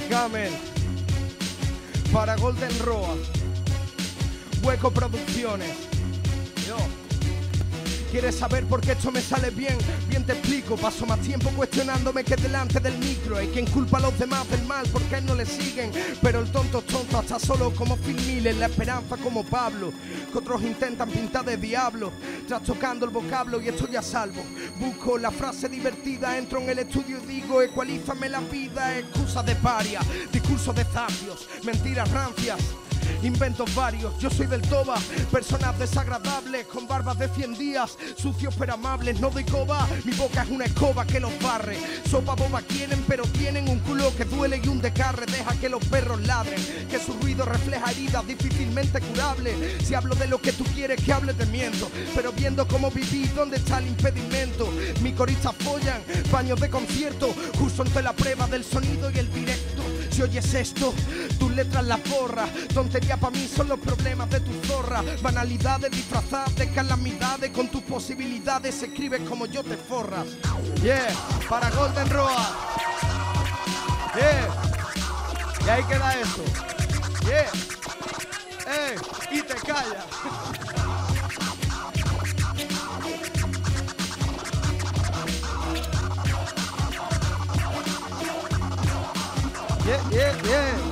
Camel. Para Golden Roa. Hueco Producciones. Yo. ¿Quieres saber por qué esto me sale bien? Bien te explico, paso más tiempo cuestionándome que delante del micro. Hay quien culpa a los demás del mal porque a él no le siguen, pero el tonto es tonto hasta solo como Phil Miller, la esperanza como Pablo, que otros intentan pintar de diablo, trastocando el vocablo y estoy a salvo. Busco la frase divertida, entro en el estudio y digo ecualízame la vida, excusas de paria, discursos de zapios, mentiras rancias. Inventos varios, yo soy del Toba. Personas desagradables con barbas de 100 días, sucios pero amables, no doy coba. Mi boca es una escoba que los barre. Sopa boba quieren, pero tienen un culo que duele y un descarre. Deja que los perros ladren, que su ruido refleja heridas difícilmente curables. Si hablo de lo que tú quieres que hable te miento, pero viendo cómo viví, ¿dónde está el impedimento? Mi corista follan, baños de concierto, justo entre la prueba del sonido y el directo. Si oyes esto, tus letras las borras. Tontería para mí son los problemas de tu zorra. Banalidades disfrazadas de calamidades. Con tus posibilidades escribes como yo te forras. Yeah, para Golden Roa. Yeah, y ahí queda eso. Yeah, y te callas. Yeah, yeah, yeah.